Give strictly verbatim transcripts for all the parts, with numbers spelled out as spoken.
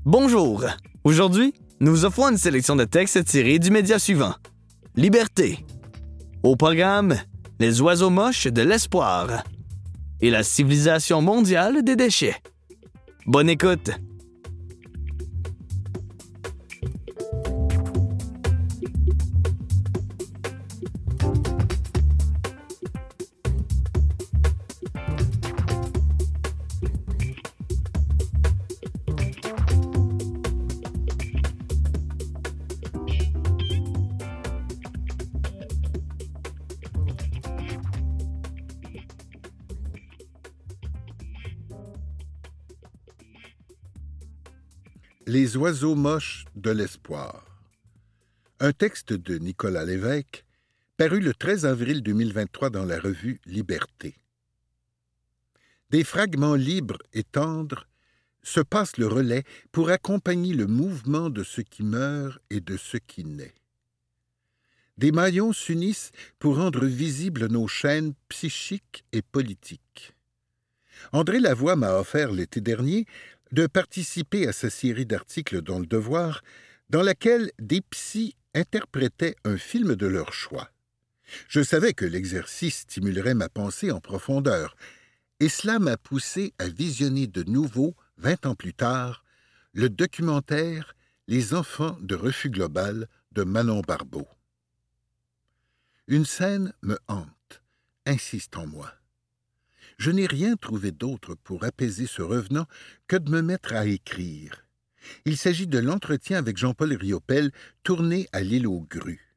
Bonjour! Aujourd'hui, nous vous offrons une sélection de textes tirés du média suivant. Liberté. Au programme, les oiseaux moches de l'espoir et la civilisation mondiale des déchets. Bonne écoute! Les oiseaux moches de l'espoir. Un texte de Nicolas Lévesque, paru le treize avril deux mille vingt-trois dans la revue Liberté. Des fragments libres et tendres se passent le relais pour accompagner le mouvement de ce qui meurt et de ce qui naît. Des maillons s'unissent pour rendre visibles nos chaînes psychiques et politiques. André Lavoie m'a offert l'été dernier de participer à sa série d'articles dans Le Devoir, dans laquelle des psys interprétaient un film de leur choix. Je savais que l'exercice stimulerait ma pensée en profondeur, et cela m'a poussé à visionner de nouveau, vingt ans plus tard, le documentaire « Les enfants de refus global » de Manon Barbeau. Une scène me hante, insiste en moi. Je n'ai rien trouvé d'autre pour apaiser ce revenant que de me mettre à écrire. Il s'agit de l'entretien avec Jean-Paul Riopelle, tourné à l'île aux grues.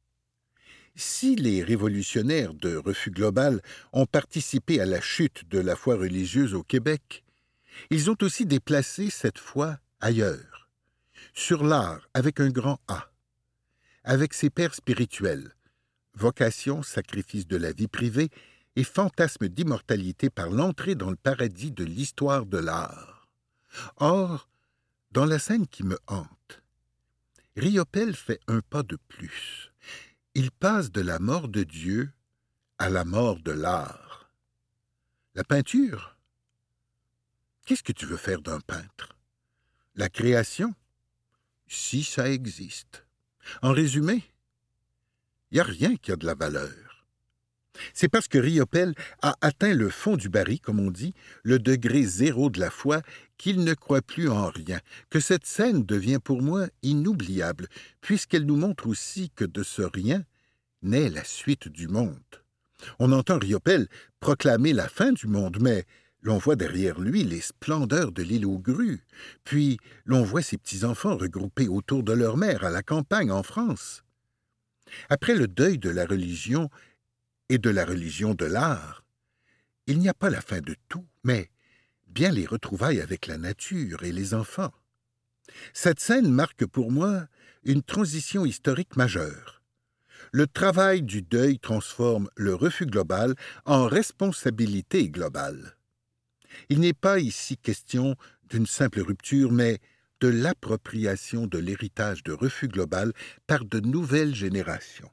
Si les révolutionnaires de Refus Global ont participé à la chute de la foi religieuse au Québec, ils ont aussi déplacé cette foi ailleurs, sur l'art avec un grand A, avec ses pères spirituels, vocation, sacrifice de la vie privée, et fantasme d'immortalité par l'entrée dans le paradis de l'histoire de l'art. Or, dans la scène qui me hante, Riopelle fait un pas de plus. Il passe de la mort de Dieu à la mort de l'art. La peinture? Qu'est-ce que tu veux faire d'un peintre? La création? Si ça existe. En résumé, il n'y a rien qui a de la valeur. C'est parce que Riopelle a atteint le fond du baril, comme on dit, le degré zéro de la foi, qu'il ne croit plus en rien, que cette scène devient pour moi inoubliable, puisqu'elle nous montre aussi que de ce rien naît la suite du monde. On entend Riopelle proclamer la fin du monde, mais l'on voit derrière lui les splendeurs de l'île aux grues, puis l'on voit ses petits-enfants regroupés autour de leur mère à la campagne en France. Après le deuil de la religion, et de la religion de l'art, il n'y a pas la fin de tout, mais bien les retrouvailles avec la nature et les enfants. Cette scène marque pour moi une transition historique majeure. Le travail du deuil transforme le refus global en responsabilité globale. Il n'est pas ici question d'une simple rupture, mais de l'appropriation de l'héritage de refus global par de nouvelles générations.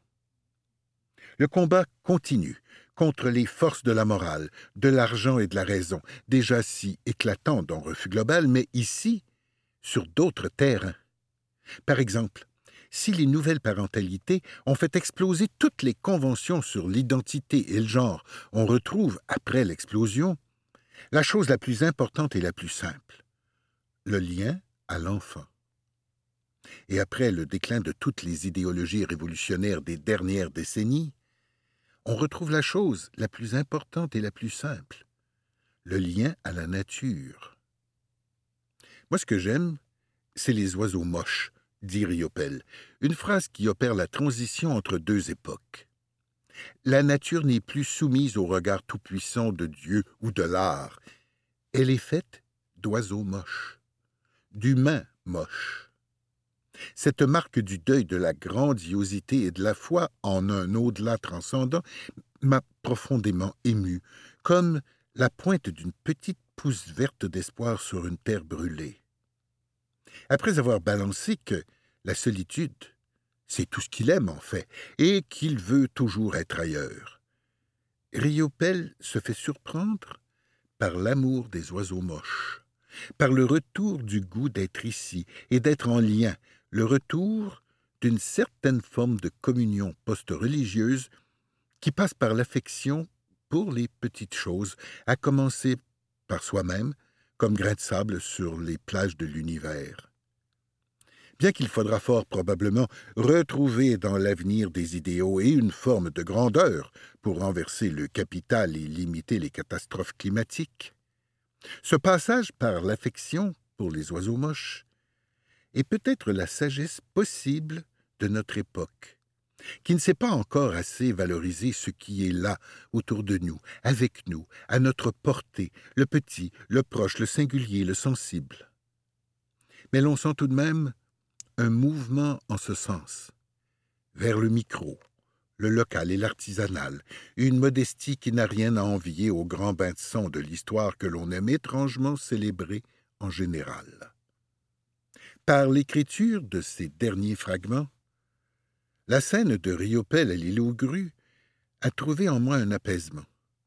Le combat continue contre les forces de la morale, de l'argent et de la raison, déjà si éclatants dans Refus Global, mais ici, sur d'autres terrains. Par exemple, si les nouvelles parentalités ont fait exploser toutes les conventions sur l'identité et le genre, on retrouve, après l'explosion, la chose la plus importante et la plus simple, le lien à l'enfant. Et après le déclin de toutes les idéologies révolutionnaires des dernières décennies, on retrouve la chose la plus importante et la plus simple, le lien à la nature. Moi, ce que j'aime, c'est les oiseaux moches, dit Riopelle, une phrase qui opère la transition entre deux époques. La nature n'est plus soumise au regard tout-puissant de Dieu ou de l'art. Elle est faite d'oiseaux moches, d'humains moches. Cette marque du deuil de la grandiosité et de la foi en un au-delà transcendant m'a profondément ému, comme la pointe d'une petite pousse verte d'espoir sur une terre brûlée. Après avoir balancé que la solitude, c'est tout ce qu'il aime en fait, et qu'il veut toujours être ailleurs, Riopelle se fait surprendre par l'amour des oiseaux moches, par le retour du goût d'être ici et d'être en lien, le retour d'une certaine forme de communion post-religieuse qui passe par l'affection pour les petites choses, à commencer par soi-même, comme grain de sable sur les plages de l'univers. Bien qu'il faudra fort probablement retrouver dans l'avenir des idéaux et une forme de grandeur pour renverser le capital et limiter les catastrophes climatiques, ce passage par l'affection pour les oiseaux moches est peut-être la sagesse possible de notre époque, qui ne sait pas encore assez valoriser ce qui est là, autour de nous, avec nous, à notre portée, le petit, le proche, le singulier, le sensible. Mais l'on sent tout de même un mouvement en ce sens, vers le micro, le local et l'artisanal, une modestie qui n'a rien à envier au grand bain de sang de l'histoire que l'on aime étrangement célébrer en général. Par l'écriture de ces derniers fragments, la scène de Riopelle à l'île aux grues a trouvé en moi un apaisement.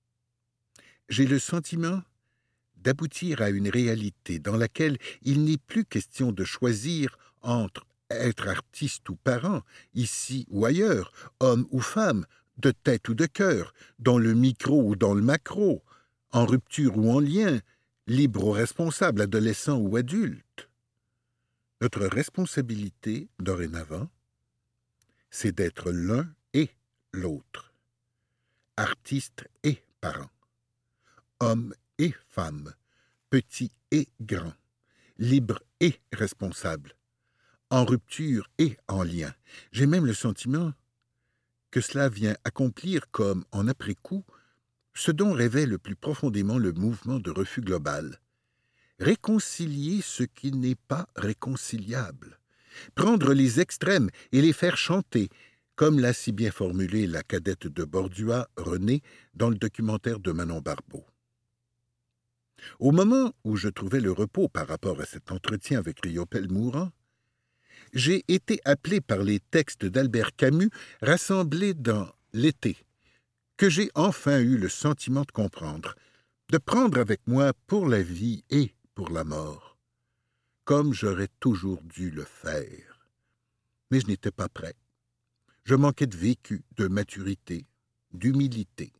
J'ai le sentiment d'aboutir à une réalité dans laquelle il n'est plus question de choisir entre être artiste ou parent, ici ou ailleurs, homme ou femme, de tête ou de cœur, dans le micro ou dans le macro, en rupture ou en lien, libre ou responsable, adolescent ou adulte. Notre responsabilité, dorénavant, c'est d'être l'un et l'autre, artiste et parent, homme et femme, petit et grand, libre et responsable, en rupture et en lien. J'ai même le sentiment que cela vient accomplir comme, en après-coup, ce dont rêvait le plus profondément le mouvement de refus global. Réconcilier ce qui n'est pas réconciliable. Prendre les extrêmes et les faire chanter, comme l'a si bien formulé la cadette de Bordua, Renée, dans le documentaire de Manon Barbeau. Au moment où je trouvais le repos par rapport à cet entretien avec Riopelle mourant, j'ai été appelé par les textes d'Albert Camus rassemblés dans L'été, que j'ai enfin eu le sentiment de comprendre, de prendre avec moi pour la vie et pour la mort, comme j'aurais toujours dû le faire. Mais je n'étais pas prêt. Je manquais de vécu, de maturité, d'humilité.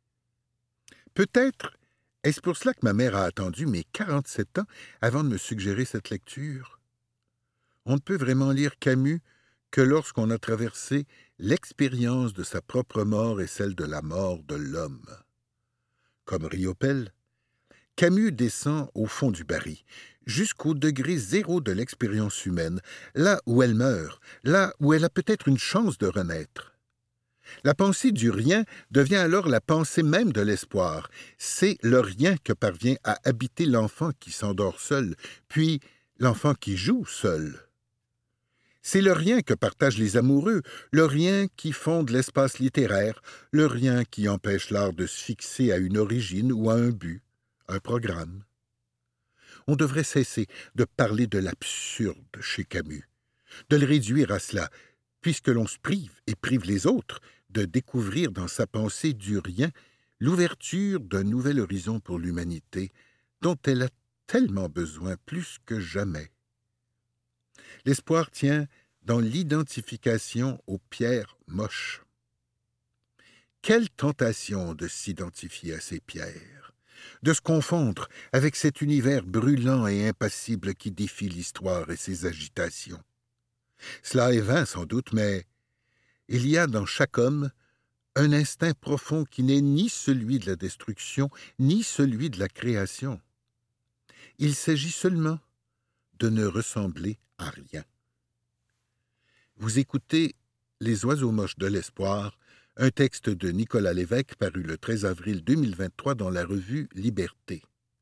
Peut-être est-ce pour cela que ma mère a attendu mes quarante-sept ans avant de me suggérer cette lecture. On ne peut vraiment lire Camus que lorsqu'on a traversé l'expérience de sa propre mort et celle de la mort de l'homme. Comme Riopelle, Camus descend au fond du baril, jusqu'au degré zéro de l'expérience humaine, là où elle meurt, là où elle a peut-être une chance de renaître. La pensée du rien devient alors la pensée même de l'espoir. C'est le rien que parvient à habiter l'enfant qui s'endort seul, puis l'enfant qui joue seul. C'est le rien que partagent les amoureux, le rien qui fonde l'espace littéraire, le rien qui empêche l'art de se fixer à une origine ou à un but, un programme. On devrait cesser de parler de l'absurde chez Camus, de le réduire à cela, puisque l'on se prive et prive les autres de découvrir dans sa pensée du rien l'ouverture d'un nouvel horizon pour l'humanité dont elle a tellement besoin plus que jamais. L'espoir tient dans l'identification aux pierres moches. Quelle tentation de s'identifier à ces pierres, de se confondre avec cet univers brûlant et impassible qui défie l'histoire et ses agitations. Cela est vain sans doute, mais il y a dans chaque homme un instinct profond qui n'est ni celui de la destruction, ni celui de la création. Il s'agit seulement de ne ressembler à rien. Vous écoutez Les oiseaux moches de l'espoir, un texte de Nicolas Lévesque paru le treize avril deux mille vingt-trois dans la revue Liberté.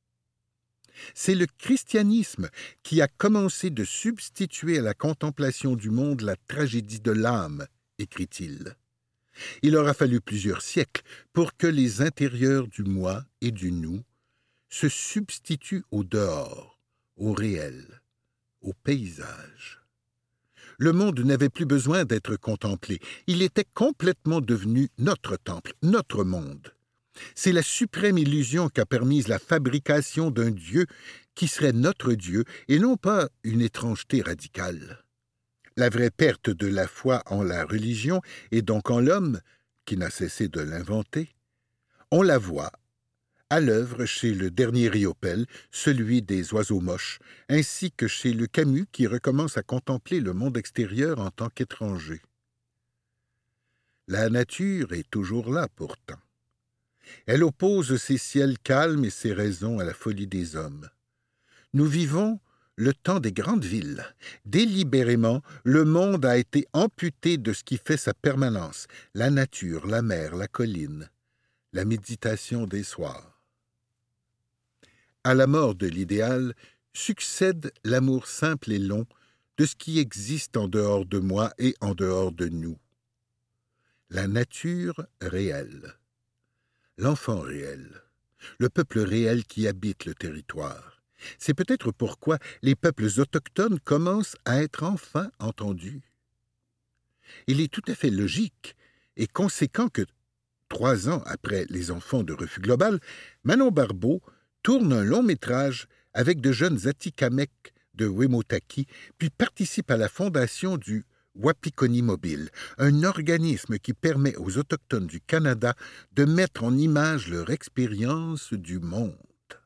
C'est le christianisme qui a commencé de substituer à la contemplation du monde la tragédie de l'âme, écrit-il. Il aura fallu plusieurs siècles pour que les intérieurs du moi et du nous se substituent au dehors, au réel, au paysage. Le monde n'avait plus besoin d'être contemplé. Il était complètement devenu notre temple, notre monde. C'est la suprême illusion qu'a permise la fabrication d'un Dieu qui serait notre Dieu et non pas une étrangeté radicale. La vraie perte de la foi en la religion et donc en l'homme, qui n'a cessé de l'inventer, on la voit à l'œuvre chez le dernier Riopelle, celui des oiseaux moches, ainsi que chez le Camus qui recommence à contempler le monde extérieur en tant qu'étranger. La nature est toujours là pourtant. Elle oppose ses ciels calmes et ses raisons à la folie des hommes. Nous vivons le temps des grandes villes. Délibérément, le monde a été amputé de ce qui fait sa permanence, la nature, la mer, la colline, la méditation des soirs. À la mort de l'idéal succède l'amour simple et long de ce qui existe en dehors de moi et en dehors de nous. La nature réelle, l'enfant réel, le peuple réel qui habite le territoire. C'est peut-être pourquoi les peuples autochtones commencent à être enfin entendus. Il est tout à fait logique et conséquent que, trois ans après Les Enfants de Refus Global, Manon Barbeau tourne un long métrage avec de jeunes Atikamekw de Wemotaki, puis participe à la fondation du Wapikoni Mobile, un organisme qui permet aux Autochtones du Canada de mettre en image leur expérience du monde.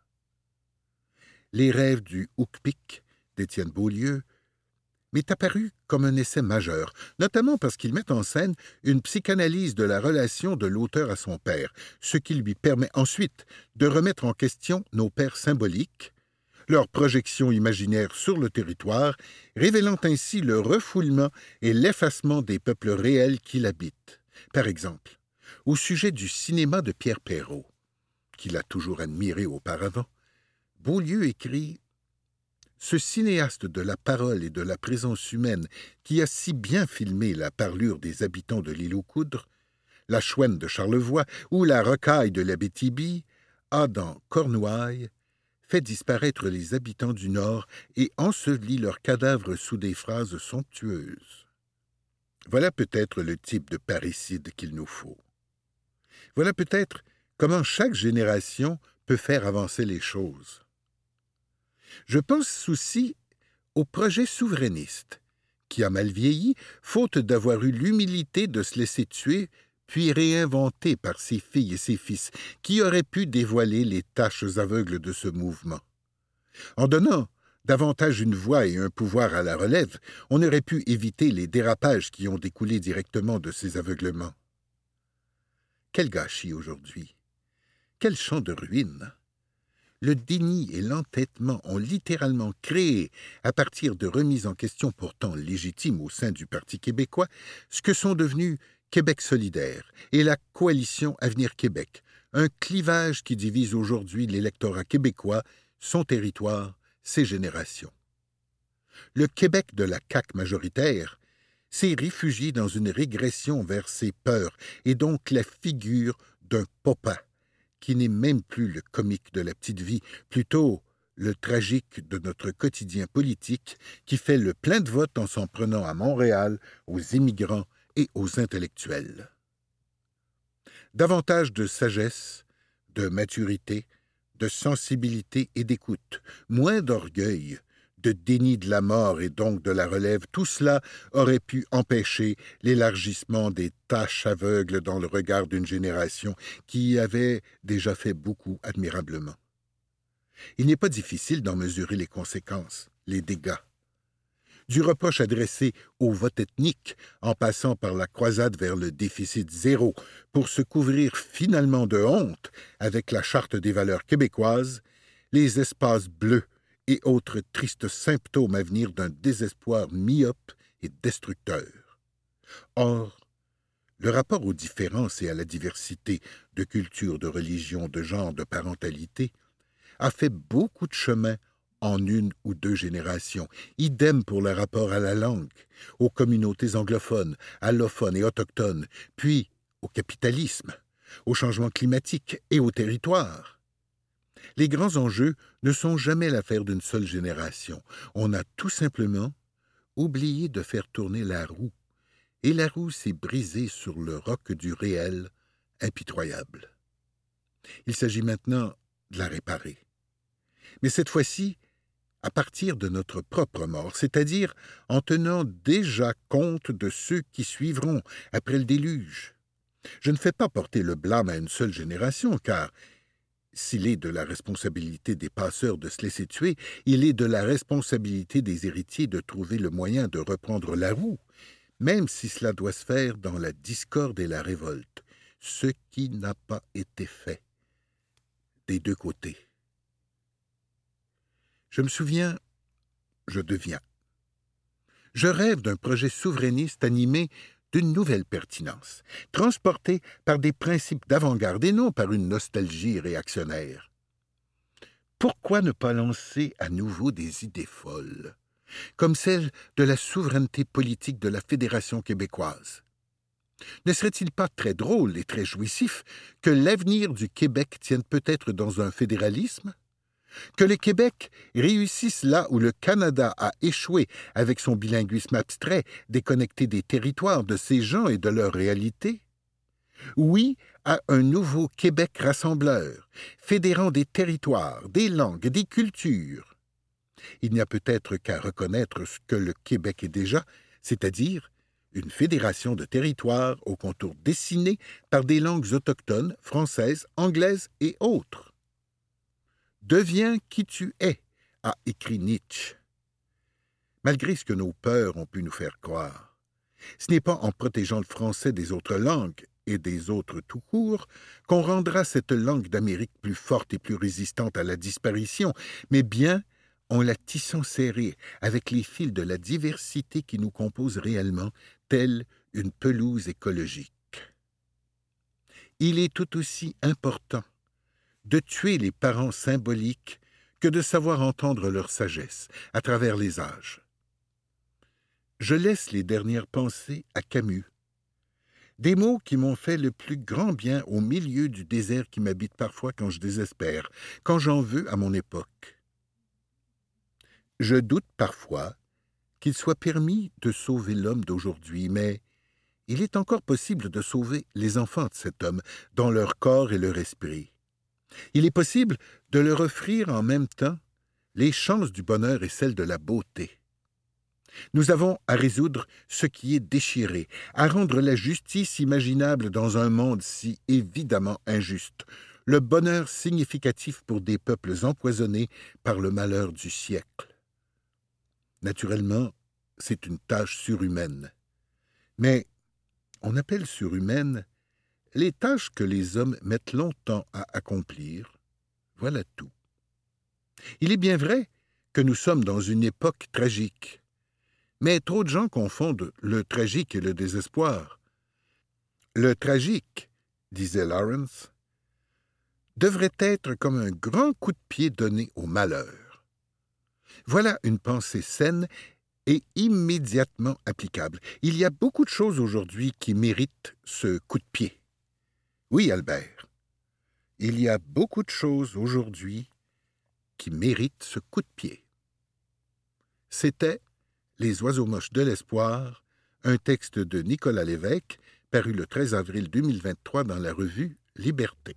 Les rêves du Hookpick d'Étienne Beaulieu m'est apparu comme un essai majeur, notamment parce qu'il met en scène une psychanalyse de la relation de l'auteur à son père, ce qui lui permet ensuite de remettre en question nos pères symboliques, leur projection imaginaire sur le territoire, révélant ainsi le refoulement et l'effacement des peuples réels qui l'habitent. Par exemple, au sujet du cinéma de Pierre Perrault, qu'il a toujours admiré auparavant, Beaulieu écrit « Ce cinéaste de la parole et de la présence humaine qui a si bien filmé la parlure des habitants de l'île aux Coudres, la Chouenne de Charlevoix ou la Rocaille de l'Abitibi, a dans Cornouailles fait disparaître les habitants du Nord et enseveli leurs cadavres sous des phrases somptueuses. Voilà peut-être le type de parricide qu'il nous faut. Voilà peut-être comment chaque génération peut faire avancer les choses. Je pense aussi au projet souverainiste, qui a mal vieilli, faute d'avoir eu l'humilité de se laisser tuer, puis réinventé par ses filles et ses fils, qui auraient pu dévoiler les taches aveugles de ce mouvement. En donnant davantage une voix et un pouvoir à la relève, on aurait pu éviter les dérapages qui ont découlé directement de ces aveuglements. Quel gâchis aujourd'hui! Quel champ de ruines! Le déni et l'entêtement ont littéralement créé, à partir de remises en question pourtant légitimes au sein du Parti québécois, ce que sont devenus Québec solidaire et la Coalition Avenir Québec, un clivage qui divise aujourd'hui l'électorat québécois, son territoire, ses générations. Le Québec de la C A Q majoritaire s'est réfugié dans une régression vers ses peurs et donc la figure d'un Popin, qui n'est même plus le comique de la petite vie, plutôt le tragique de notre quotidien politique qui fait le plein de vote en s'en prenant à Montréal, aux immigrants et aux intellectuels. Davantage de sagesse, de maturité, de sensibilité et d'écoute, moins d'orgueil, de déni de la mort et donc de la relève, tout cela aurait pu empêcher l'élargissement des taches aveugles dans le regard d'une génération qui y avait déjà fait beaucoup admirablement. Il n'est pas difficile d'en mesurer les conséquences, les dégâts. Du reproche adressé au vote ethnique, en passant par la croisade vers le déficit zéro, pour se couvrir finalement de honte avec la Charte des valeurs québécoises, les espaces bleus et autres tristes symptômes à venir d'un désespoir myope et destructeur. Or, le rapport aux différences et à la diversité de culture, de religion, de genre, de parentalité a fait beaucoup de chemin en une ou deux générations. Idem pour le rapport à la langue, aux communautés anglophones, allophones et autochtones, puis au capitalisme, au changement climatique et au territoire. Les grands enjeux ne sont jamais l'affaire d'une seule génération. On a tout simplement oublié de faire tourner la roue, et la roue s'est brisée sur le roc du réel impitoyable. Il s'agit maintenant de la réparer. Mais cette fois-ci, à partir de notre propre mort, c'est-à-dire en tenant déjà compte de ceux qui suivront après le déluge. Je ne fais pas porter le blâme à une seule génération, car s'il est de la responsabilité des passeurs de se laisser tuer, il est de la responsabilité des héritiers de trouver le moyen de reprendre la roue, même si cela doit se faire dans la discorde et la révolte, ce qui n'a pas été fait des deux côtés. Je me souviens, je deviens. Je rêve d'un projet souverainiste animé d'une nouvelle pertinence, transporté par des principes d'avant-garde et non par une nostalgie réactionnaire. Pourquoi ne pas lancer à nouveau des idées folles, comme celle de la souveraineté politique de la Fédération québécoise? Ne serait-il pas très drôle et très jouissif que l'avenir du Québec tienne peut-être dans un fédéralisme? Que le Québec réussisse là où le Canada a échoué avec son bilinguisme abstrait, déconnecté des territoires, de ses gens et de leur réalité? Oui à un nouveau Québec rassembleur, fédérant des territoires, des langues, des cultures. Il n'y a peut-être qu'à reconnaître ce que le Québec est déjà, c'est-à-dire une fédération de territoires aux contours dessinés par des langues autochtones, françaises, anglaises et autres. « Deviens qui tu es », a écrit Nietzsche. Malgré ce que nos peurs ont pu nous faire croire, ce n'est pas en protégeant le français des autres langues et des autres tout court qu'on rendra cette langue d'Amérique plus forte et plus résistante à la disparition, mais bien en la tissant serrée avec les fils de la diversité qui nous compose réellement, telle une pelouse écologique. Il est tout aussi important de tuer les parents symboliques que de savoir entendre leur sagesse à travers les âges. Je laisse les dernières pensées à Camus, des mots qui m'ont fait le plus grand bien au milieu du désert qui m'habite parfois quand je désespère, quand j'en veux à mon époque. Je doute parfois qu'il soit permis de sauver l'homme d'aujourd'hui, mais il est encore possible de sauver les enfants de cet homme dans leur corps et leur esprit. Il est possible de leur offrir en même temps les chances du bonheur et celles de la beauté. Nous avons à résoudre ce qui est déchiré, à rendre la justice imaginable dans un monde si évidemment injuste, le bonheur significatif pour des peuples empoisonnés par le malheur du siècle. Naturellement, c'est une tâche surhumaine. Mais on appelle surhumaine les tâches que les hommes mettent longtemps à accomplir. Voilà tout. Il est bien vrai que nous sommes dans une époque tragique, mais trop de gens confondent le tragique et le désespoir. Le tragique, disait Lawrence, devrait être comme un grand coup de pied donné au malheur. Voilà une pensée saine et immédiatement applicable. Il y a beaucoup de choses aujourd'hui qui méritent ce coup de pied. Oui, Albert, il y a beaucoup de choses aujourd'hui qui méritent ce coup de pied. C'était Les oiseaux moches de l'espoir, un texte de Nicolas Lévesque, paru le treize avril deux mille vingt-trois dans la revue Liberté.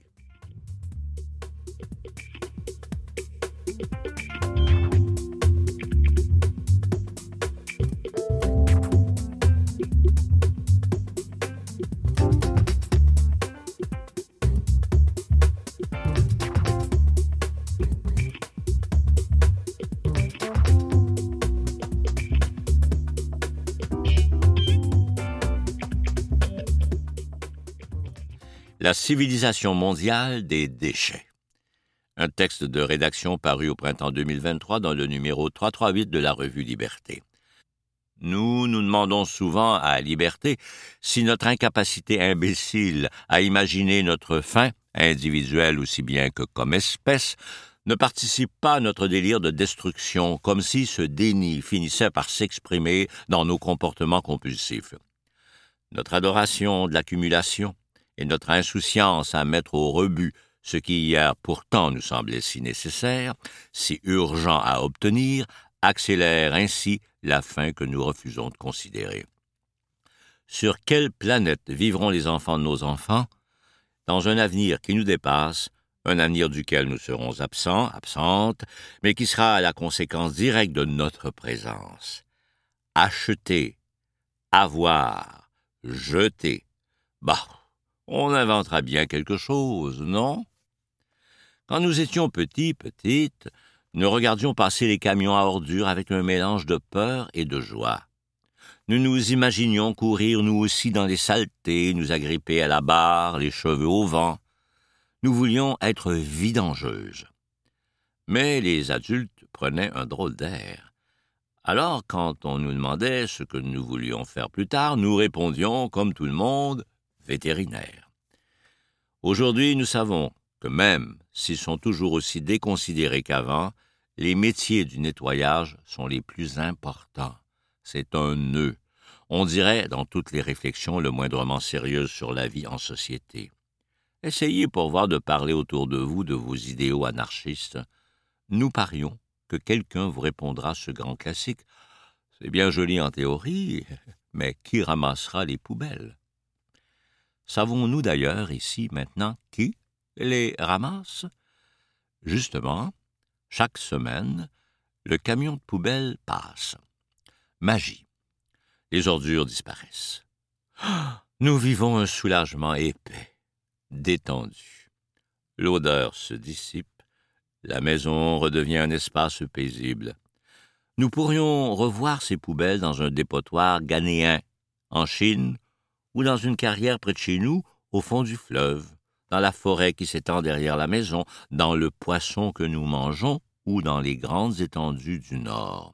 La civilisation mondiale des déchets. Un texte de rédaction paru au printemps deux mille vingt-trois dans le numéro trois cent trente-huit de la revue Liberté. Nous nous demandons souvent à Liberté si notre incapacité imbécile à imaginer notre fin, individuelle aussi bien que comme espèce, ne participe pas à notre délire de destruction, comme si ce déni finissait par s'exprimer dans nos comportements compulsifs. Notre adoration de l'accumulation et notre insouciance à mettre au rebut ce qui hier pourtant nous semblait si nécessaire, si urgent à obtenir, accélère ainsi la fin que nous refusons de considérer. Sur quelle planète vivront les enfants de nos enfants? Dans un avenir qui nous dépasse, un avenir duquel nous serons absents, absentes, mais qui sera la conséquence directe de notre présence. Acheter, avoir, jeter. Bah, on inventera bien quelque chose, non? Quand nous étions petits, petites, nous regardions passer les camions à ordures avec un mélange de peur et de joie. Nous nous imaginions courir nous aussi dans les saletés, nous agripper à la barre, les cheveux au vent. Nous voulions être vidangeuses. Mais les adultes prenaient un drôle d'air. Alors, quand on nous demandait ce que nous voulions faire plus tard, nous répondions, comme tout le monde, vétérinaire. Aujourd'hui, nous savons que même s'ils sont toujours aussi déconsidérés qu'avant, les métiers du nettoyage sont les plus importants. C'est un nœud. On dirait, dans toutes les réflexions le moindrement sérieuses sur la vie en société. Essayez pour voir de parler autour de vous de vos idéaux anarchistes. Nous parions que quelqu'un vous répondra ce grand classique. C'est bien joli en théorie, mais qui ramassera les poubelles? Savons-nous d'ailleurs ici maintenant qui les ramasse? Justement, chaque semaine, le camion de poubelle passe. Magie. Les ordures disparaissent. Nous vivons un soulagement épais, détendu. L'odeur se dissipe. La maison redevient un espace paisible. Nous pourrions revoir ces poubelles dans un dépotoir ghanéen, en Chine, ou dans une carrière près de chez nous, au fond du fleuve, dans la forêt qui s'étend derrière la maison, dans le poisson que nous mangeons, ou dans les grandes étendues du Nord.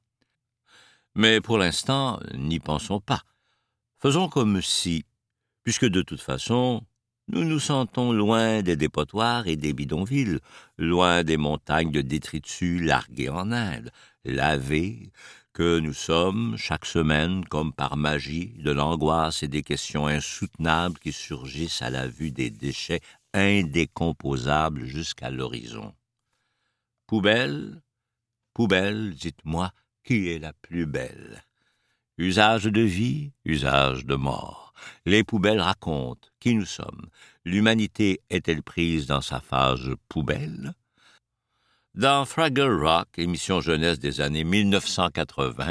Mais pour l'instant, n'y pensons pas. Faisons comme si, puisque de toute façon, nous nous sentons loin des dépotoirs et des bidonvilles, loin des montagnes de détritus largués en Inde, lavés, que nous sommes, chaque semaine, comme par magie, de l'angoisse et des questions insoutenables qui surgissent à la vue des déchets indécomposables jusqu'à l'horizon. Poubelle, poubelle, dites-moi, qui est la plus belle? Usage de vie, usage de mort. Les poubelles racontent qui nous sommes. L'humanité est-elle prise dans sa phase poubelle? Dans Fraggle Rock, émission jeunesse des années mille neuf cent quatre-vingts,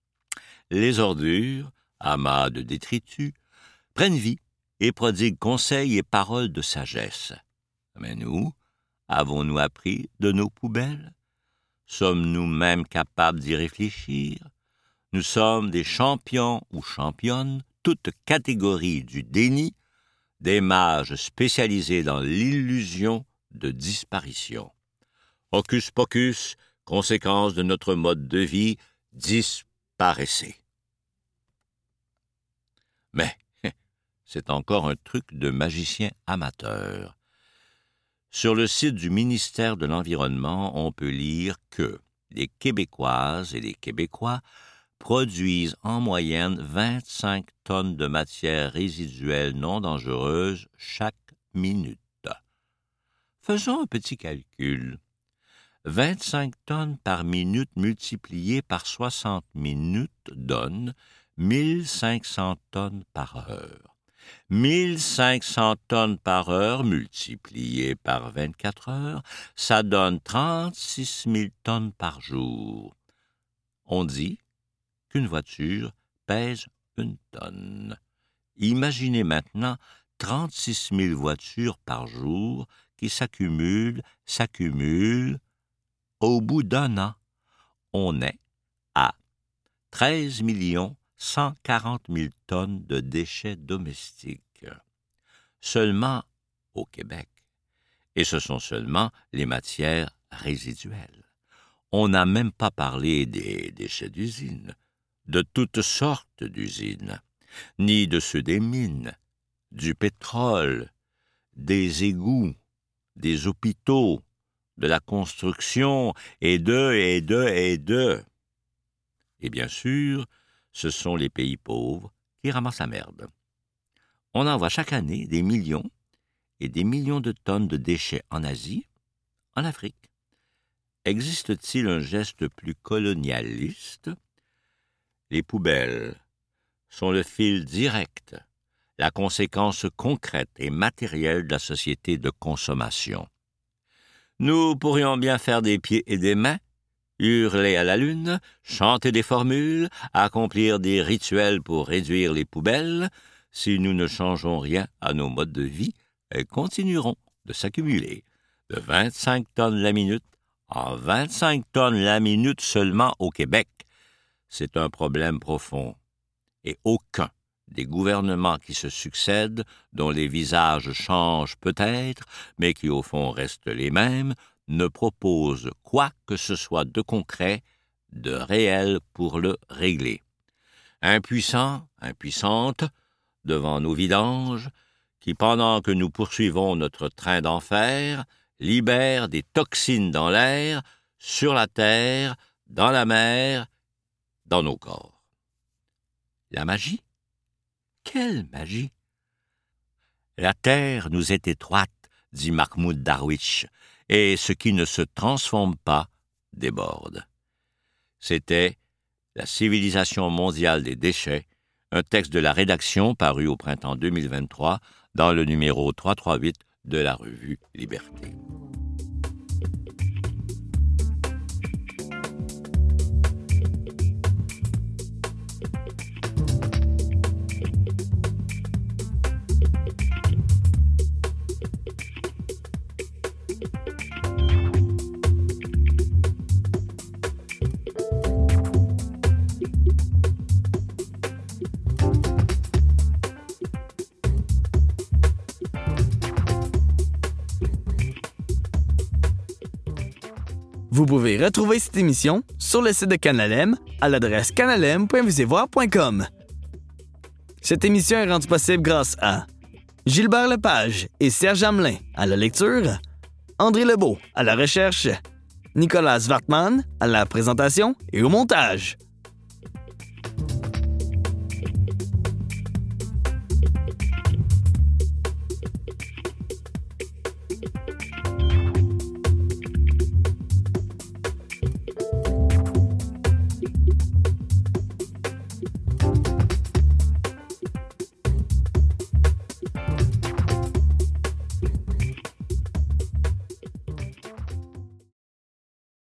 les ordures, amas de détritus, prennent vie et prodiguent conseils et paroles de sagesse. Mais nous, avons-nous appris de nos poubelles? Sommes-nous même capables d'y réfléchir? Nous sommes des champions ou championnes, toutes catégories du déni, des mages spécialisés dans l'illusion de disparition. Hocus pocus, conséquence de notre mode de vie, disparaissez. Mais c'est encore un truc de magicien amateur. Sur le site du ministère de l'Environnement, on peut lire que les Québécoises et les Québécois produisent en moyenne vingt-cinq tonnes de matières résiduelles non dangereuses chaque minute. Faisons un petit calcul. vingt-cinq tonnes par minute multipliées par soixante minutes donne mille cinq cents tonnes par heure. mille cinq cents tonnes par heure multipliées par vingt-quatre heures, ça donne trente-six mille tonnes par jour. On dit qu'une voiture pèse une tonne. Imaginez maintenant trente-six mille voitures par jour qui s'accumulent, s'accumulent. Au bout d'un an, on est à treize millions cent quarante mille tonnes de déchets domestiques. Seulement au Québec. Et ce sont seulement les matières résiduelles. On n'a même pas parlé des déchets d'usine, de toutes sortes d'usines, ni de ceux des mines, du pétrole, des égouts, des hôpitaux, de la construction, et de, et de, et de. Et bien sûr, ce sont les pays pauvres qui ramassent la merde. On envoie chaque année des millions et des millions de tonnes de déchets en Asie, en Afrique. Existe-t-il un geste plus colonialiste? Les poubelles sont le fil direct, la conséquence concrète et matérielle de la société de consommation. Nous pourrions bien faire des pieds et des mains, hurler à la lune, chanter des formules, accomplir des rituels pour réduire les poubelles. Si nous ne changeons rien à nos modes de vie, elles continueront de s'accumuler. De vingt-cinq tonnes la minute en vingt-cinq tonnes la minute seulement au Québec. C'est un problème profond. Et aucun des gouvernements qui se succèdent, dont les visages changent peut-être, mais qui au fond restent les mêmes, ne propose quoi que ce soit de concret, de réel pour le régler. Impuissants, impuissantes, devant nos vidanges, qui, pendant que nous poursuivons notre train d'enfer, libèrent des toxines dans l'air, sur la terre, dans la mer, dans nos corps. La magie? Quelle magie? La terre nous est étroite, dit Mahmoud Darwish, et ce qui ne se transforme pas déborde. C'était La civilisation mondiale des déchets, un texte de la rédaction paru au printemps deux mille vingt-trois dans le numéro trois cent trente-huit de la revue Liberté. Vous pouvez retrouver cette émission sur le site de Canal M à l'adresse canalem point visivoire point com. Cette émission est rendue possible grâce à Gilbert Lepage et Serge Hamelin à la lecture, André Lebeau à la recherche, Nicolas Wartman à la présentation et au montage.